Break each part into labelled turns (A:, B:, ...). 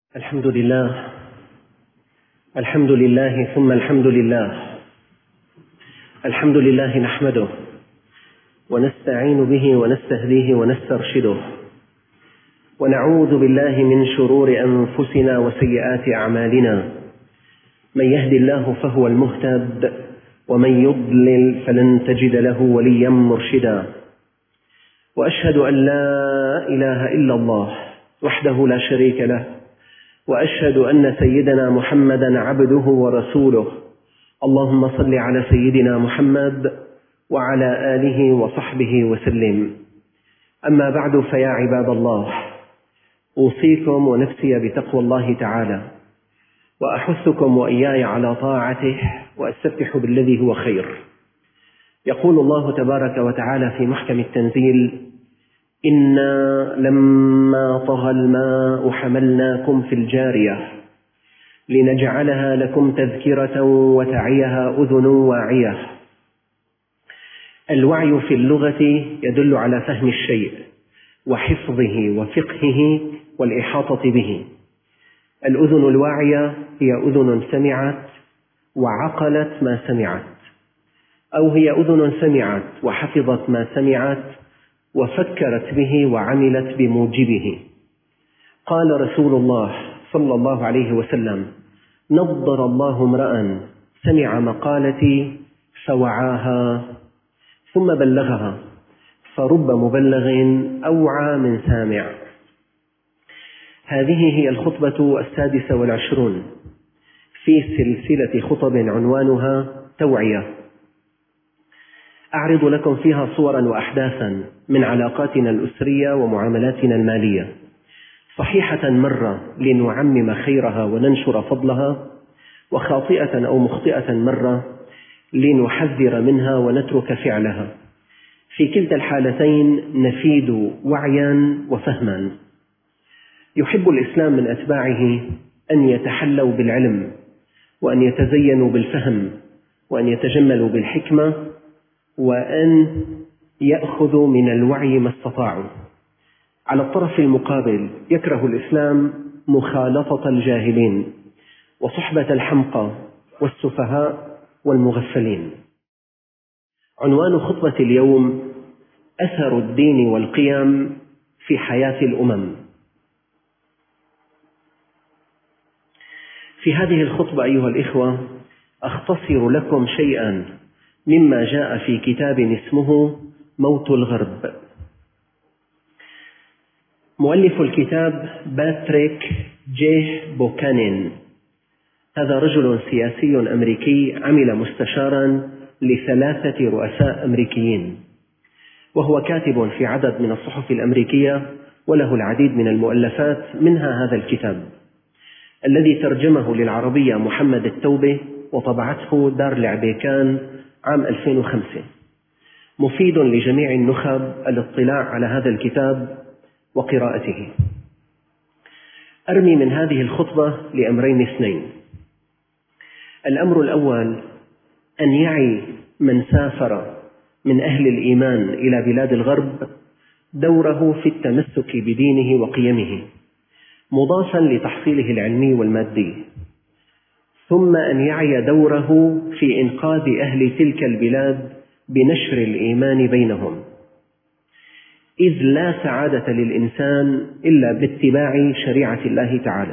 A: الحمد لله الحمد لله ثم الحمد لله. الحمد لله نحمده ونستعين به ونستهديه ونسترشده، ونعوذ بالله من شرور أنفسنا وسيئات أعمالنا. من يهد الله فهو المهتد، ومن يضلل فلن تجد له وليا مرشدا. وأشهد أن لا إله إلا الله وحده لا شريك له، وأشهد أن سيدنا محمدا عبده ورسوله. اللهم صل على سيدنا محمد وعلى آله وصحبه وسلم. أما بعد، فيا عباد الله، أوصيكم ونفسي بتقوى الله تعالى، وأحثكم وإياي على طاعته، وأستفتح بالذي هو خير. يقول الله تبارك وتعالى في محكم التنزيل: إنا لما طغى الماء حملناكم في الجارية لنجعلها لكم تذكرة وتعيها أذن واعية. الوعي في اللغة يدل على فهم الشيء وحفظه وفقهه والإحاطة به. الأذن الواعية هي أذن سمعت وعقلت ما سمعت، أو هي أذن سمعت وحفظت ما سمعت وفكرت به وعملت بموجبه. قال رسول الله صلى الله عليه وسلم: نضر الله امرأ سمع مقالتي فوعاها ثم بلغها، فرب مبلغ أوعى من سامع. هذه هي الخطبة 26 في سلسلة خطب عنوانها توعية. أعرض لكم فيها صورا وأحداثا من علاقاتنا الأسرية ومعاملاتنا المالية، صحيحة مرة لنعمم خيرها وننشر فضلها، وخاطئة أو مخطئة مرة لنحذر منها ونترك فعلها. في كلتا الحالتين نفيد وعيا وفهما. يحب الإسلام من أتباعه أن يتحلوا بالعلم، وأن يتزينوا بالفهم، وأن يتجملوا بالحكمة، وأن يأخذوا من الوعي ما استطاعوا. على الطرف المقابل يكره الإسلام مخالطة الجاهلين وصحبة الحمقى والسفهاء والمغفلين. عنوان خطبة اليوم: أثر الدين والقيم في حياة الأمم. في هذه الخطبة أيها الإخوة أختصر لكم شيئا مما جاء في كتاب اسمه موت الغرب. مؤلف الكتاب باتريك جيه بوكانين. هذا رجل سياسي أمريكي عمل مستشارا ل3 رؤساء أمريكيين، وهو كاتب في عدد من الصحف الأمريكية، وله العديد من المؤلفات، منها هذا الكتاب الذي ترجمه للعربية محمد التوبة وطبعته دار العبيكان عام 2005. مفيد لجميع النخب الاطلاع على هذا الكتاب وقراءته. أرمي من هذه الخطبة لأمرين اثنين. الأمر الأول: أن يعي من سافر من أهل الإيمان إلى بلاد الغرب دوره في التمسك بدينه وقيمه، مضافا لتحصيله العلمي والمادي، ثم أن يعي دوره في إنقاذ أهل تلك البلاد بنشر الإيمان بينهم، إذ لا سعادة للإنسان إلا باتباع شريعة الله تعالى.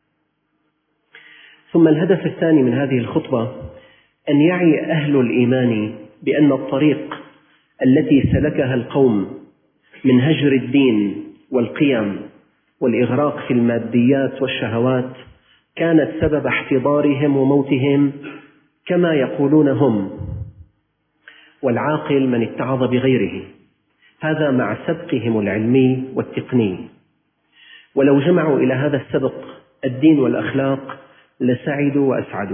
A: ثم الهدف الثاني من هذه الخطبة: أن يعي أهل الإيمان بأن الطريق التي سلكها القوم من هجر الدين والقيم والإغراق في الماديات والشهوات كانت سبب احتضارهم وموتهم، كما يقولون هم: والعاقل من اتعظ بغيره. هذا مع سبقهم العلمي والتقني، ولو جمعوا إلى هذا السبق الدين والأخلاق لسعدوا وأسعدوا.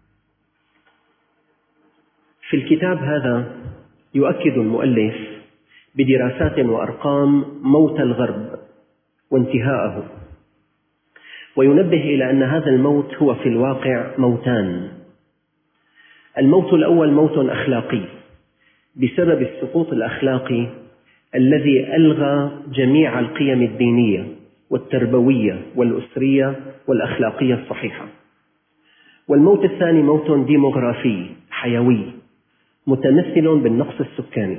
A: في الكتاب هذا يؤكد المؤلف بدراسات وأرقام موت الغرب وانتهاءه، وينبه إلى أن هذا الموت هو في الواقع موتان. الموت الأول موت أخلاقي بسبب السقوط الأخلاقي الذي ألغى جميع القيم الدينية والتربوية والأسرية والأخلاقية الصحيحة. والموت الثاني موت ديموغرافي حيوي متمثل بالنقص السكاني.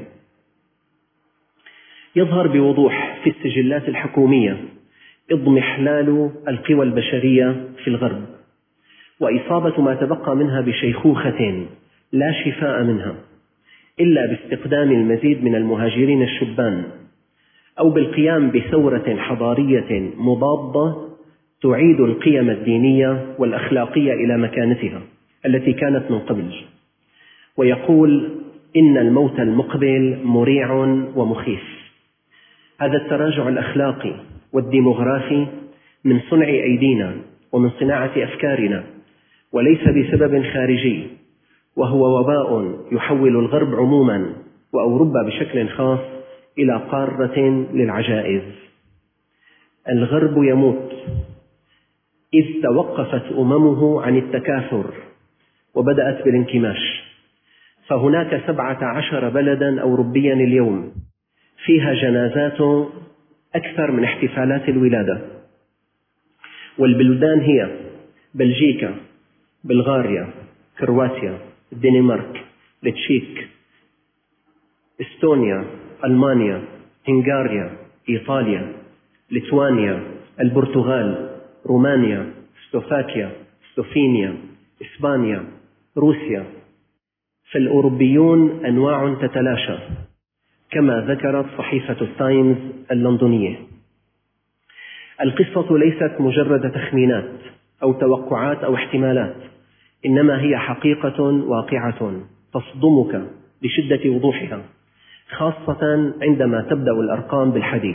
A: يظهر بوضوح في السجلات الحكومية اضمحلال القوى البشرية في الغرب، وإصابة ما تبقى منها بشيخوخة لا شفاء منها إلا باستقدام المزيد من المهاجرين الشبان، أو بالقيام بثورة حضارية مضادة تعيد القيم الدينية والأخلاقية إلى مكانتها التي كانت من قبل. ويقول إن الموت المقبل مريع ومخيف. هذا التراجع الأخلاقي والديموغرافي من صنع أيدينا ومن صناعة أفكارنا، وليس بسبب خارجي، وهو وباء يحول الغرب عموما وأوروبا بشكل خاص إلى قارة للعجائز. الغرب يموت إذ توقفت أممه عن التكاثر وبدأت بالانكماش، فهناك 17 بلدا أوروبيا اليوم فيها جنازات أكثر من احتفالات الولادة، والبلدان هي بلجيكا، بلغاريا، كرواتيا، الدنمارك، التشيك، إستونيا، ألمانيا، هنغاريا، إيطاليا، ليتوانيا، البرتغال، رومانيا، سلوفاكيا، سلوفينيا، إسبانيا، روسيا. فالأوروبيون أنواع تتلاشى كما ذكرت صحيفة التايمز اللندنية. القصة ليست مجرد تخمينات أو توقعات أو احتمالات، إنما هي حقيقة واقعة تصدمك بشدة وضوحها، خاصة عندما تبدأ الأرقام بالحديث.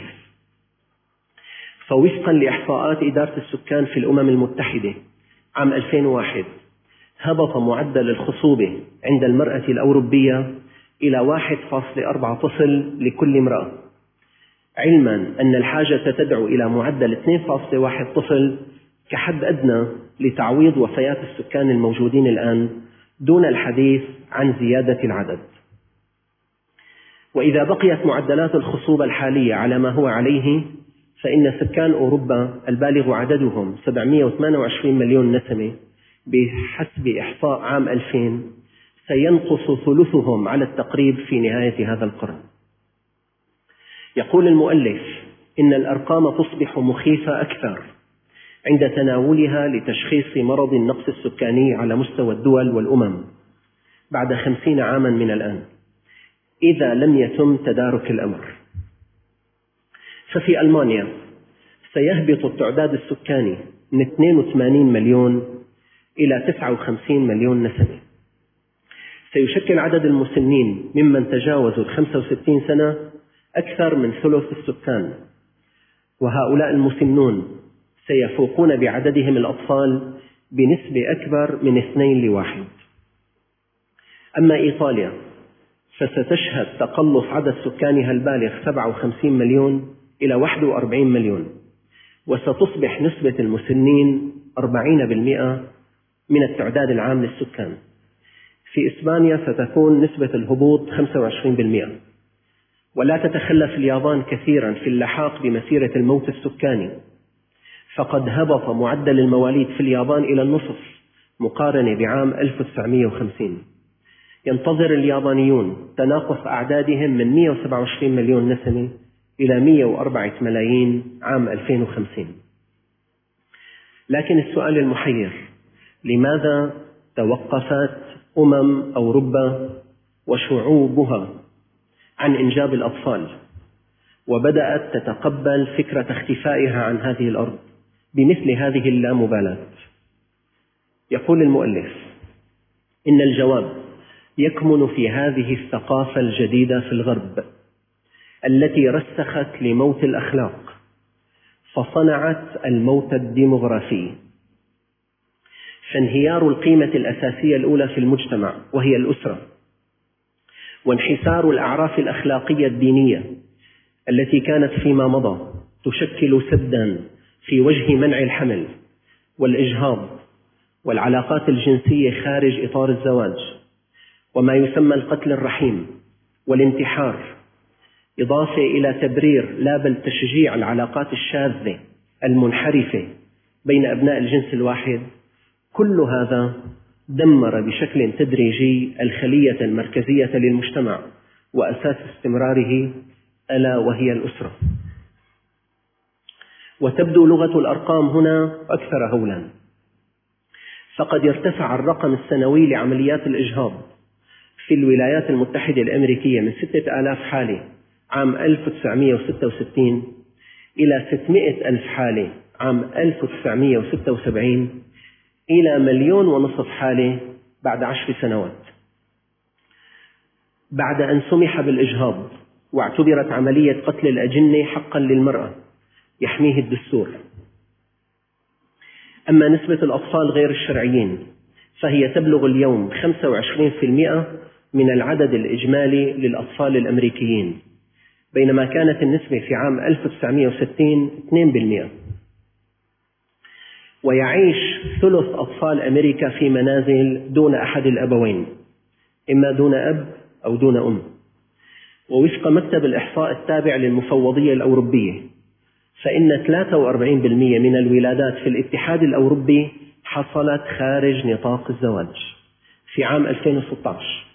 A: فوفقا لإحصاءات إدارة السكان في الأمم المتحدة عام 2001 هبط معدل الخصوبة عند المرأة الأوروبية إلى 1.4 طفل لكل امرأة، علما أن الحاجة تدعو إلى معدل 2.1 طفل كحد أدنى لتعويض وفيات السكان الموجودين الآن، دون الحديث عن زيادة العدد. وإذا بقيت معدلات الخصوبة الحالية على ما هو عليه، فإن سكان أوروبا البالغ عددهم 728 مليون نسمة بحسب إحصاء عام 2000 سينقص ثلثهم على التقريب في نهاية هذا القرن. يقول المؤلف إن الأرقام تصبح مخيفة أكثر عند تناولها لتشخيص مرض النقص السكاني على مستوى الدول والأمم بعد 50 عاما من الآن، إذا لم يتم تدارك الأمر. ففي ألمانيا سيهبط التعداد السكاني من 82 مليون إلى 59 مليون نسمة. سيشكل عدد المسنين ممن تجاوزوا 65 سنة أكثر من ثلث السكان، وهؤلاء المسنون سيفوقون بعددهم الأطفال بنسبة أكبر من 2:1. أما إيطاليا فستشهد تقلص عدد سكانها البالغ 57 مليون إلى 41 مليون، وستصبح نسبة المسنين 40% من التعداد العام للسكان. في إسبانيا ستكون نسبة الهبوط 25%. ولا تتخلف اليابان كثيرا في اللحاق بمسيرة الموت السكاني، فقد هبط معدل المواليد في اليابان إلى النصف مقارنة بعام 1950. ينتظر اليابانيون تناقص أعدادهم من 127 مليون نسمة إلى 104 ملايين عام 2050. لكن السؤال المحير: لماذا توقفت أوروبا وشعوبها عن إنجاب الأطفال، وبدأت تتقبل فكرة اختفائها عن هذه الأرض بمثل هذه اللامبالاة؟ يقول المؤلف إن الجواب يكمن في هذه الثقافة الجديدة في الغرب التي رسخت لموت الأخلاق فصنعت الموت الديموغرافي. فانهيار القيمة الأساسية الأولى في المجتمع وهي الأسرة، وانحسار الأعراف الأخلاقية الدينية التي كانت فيما مضى تشكل سداً في وجه منع الحمل والإجهاض والعلاقات الجنسية خارج إطار الزواج وما يسمى القتل الرحيم والانتحار، إضافة إلى تبرير لا بل تشجيع العلاقات الشاذة المنحرفة بين أبناء الجنس الواحد، كل هذا دمر بشكل تدريجي الخلية المركزية للمجتمع وأساس استمراره، ألا وهي الأسرة. وتبدو لغة الأرقام هنا أكثر هولا، فقد ارتفع الرقم السنوي لعمليات الإجهاض في الولايات المتحدة الأمريكية من 6,000 حالة عام 1966 إلى 600,000 حالة عام 1976 إلى 1.5 مليون حالة بعد 10 سنوات، بعد أن سمح بالإجهاض واعتبرت عملية قتل الأجنة حقا للمرأة يحميه الدستور. أما نسبة الأطفال غير الشرعيين فهي تبلغ اليوم 25% من العدد الإجمالي للأطفال الأمريكيين، بينما كانت النسبة في عام 1960 2%. ويعيش ثلث أطفال أمريكا في منازل دون أحد الأبوين، إما دون أب أو دون أم. ووفق مكتب الإحصاء التابع للمفوضية الأوروبية، فإن 43% من الولادات في الاتحاد الأوروبي حصلت خارج نطاق الزواج في عام 2016.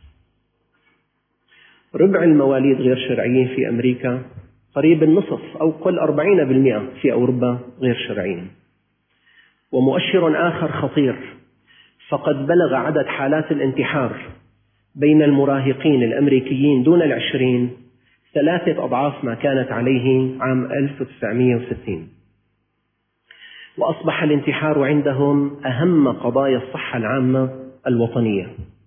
A: ربع المواليد غير شرعيين في أمريكا، قريب النصف أو قل 40% في أوروبا غير شرعيين. ومؤشر آخر خطير، فقد بلغ عدد حالات الانتحار بين المراهقين الأمريكيين دون 20 3 أضعاف ما كانت عليه عام 1960. وأصبح الانتحار عندهم أهم قضايا الصحة العامة الوطنية.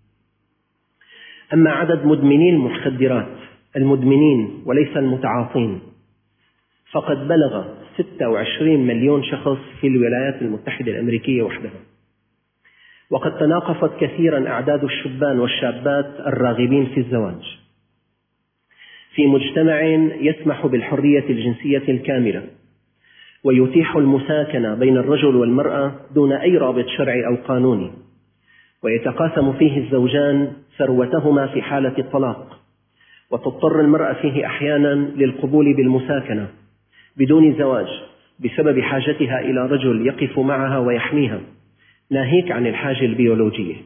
A: أما عدد مدمني المخدرات، المدمنين وليس المتعاطين، فقد بلغ 26 مليون شخص في الولايات المتحدة الأمريكية وحدها. وقد تناقصت كثيرا أعداد الشبان والشابات الراغبين في الزواج في مجتمع يسمح بالحرية الجنسية الكاملة ويتيح المساكنة بين الرجل والمرأة دون أي رابط شرعي أو قانوني، ويتقاسم فيه الزوجان ثروتهما في حالة الطلاق، وتضطر المرأة فيه أحيانا للقبول بالمساكنة بدون زواج بسبب حاجتها إلى رجل يقف معها ويحميها، ناهيك عن الحاجة البيولوجية.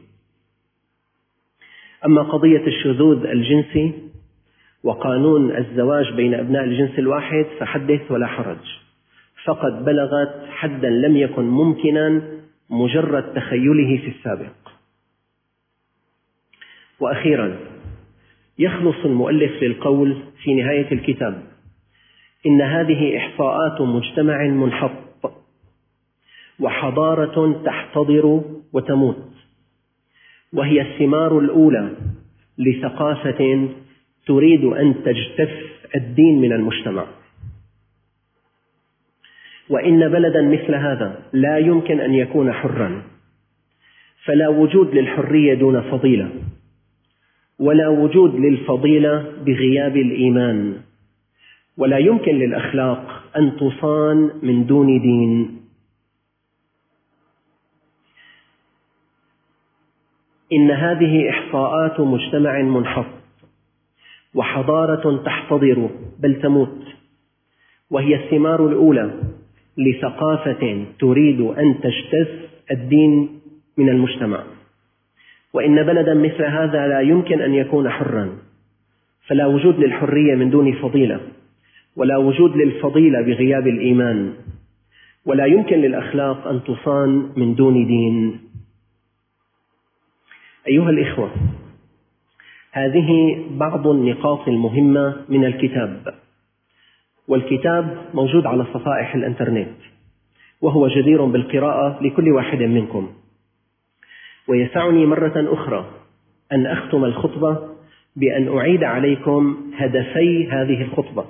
A: أما قضية الشذوذ الجنسي وقانون الزواج بين أبناء الجنس الواحد فحدث ولا حرج، فقد بلغت حدا لم يكن ممكنا مجرد تخيله في السابق. وأخيرا يخلص المؤلف للقول في نهاية الكتاب: إن هذه إحصاءات مجتمع منحط وحضارة تحتضر وتموت، وهي الثمار الأولى لثقافة تريد أن تجتث الدين من المجتمع. وإن بلدا مثل هذا لا يمكن أن يكون حرا، فلا وجود للحرية دون فضيلة، ولا وجود للفضيلة بغياب الإيمان، ولا يمكن للأخلاق أن تصان من دون دين. إن هذه إحصاءات مجتمع منحط وحضارة تحتضر بل تموت، وهي الثمار الأولى لثقافة تريد أن تجتث الدين من المجتمع. وإن بلدا مثل هذا لا يمكن أن يكون حرا، فلا وجود للحرية من دون فضيلة، ولا وجود للفضيلة بغياب الإيمان، ولا يمكن للأخلاق أن تصان من دون دين. أيها الإخوة، هذه بعض النقاط المهمة من الكتاب، والكتاب موجود على صفائح الإنترنت، وهو جدير بالقراءة لكل واحد منكم. ويسعني مرة أخرى أن أختم الخطبة بأن أعيد عليكم هدفي هذه الخطبة.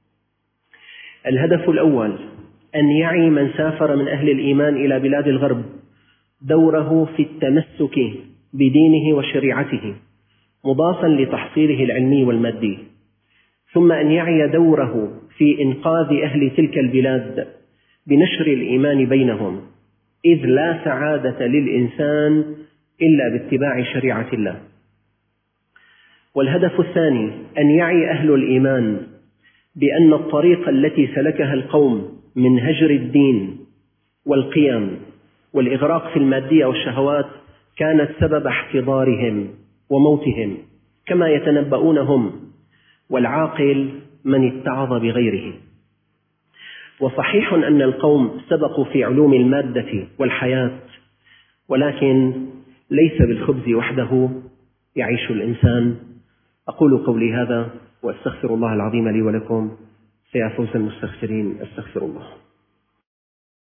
A: الهدف الأول: أن يعي من سافر من أهل الإيمان إلى بلاد الغرب دوره في التمسك بدينه وشريعته، مضافا لتحصيله العلمي والمادي، ثم أن يعي دوره في إنقاذ أهل تلك البلاد بنشر الإيمان بينهم، إذ لا سعادة للإنسان إلا باتباع شريعة الله. والهدف الثاني: أن يعي أهل الإيمان بأن الطريق التي سلكها القوم من هجر الدين والقيم والإغراق في المادية والشهوات كانت سبب احتضارهم وموتهم، كما يتنبؤون هم، والعاقل من اتعظ بغيره. وصحيح أن القوم سبقوا في علوم المادة والحياة، ولكن ليس بالخبز وحده يعيش الإنسان. أقول قولي هذا وأستغفر الله العظيم لي ولكم. فيا فوز المستغفرين، أستغفر الله.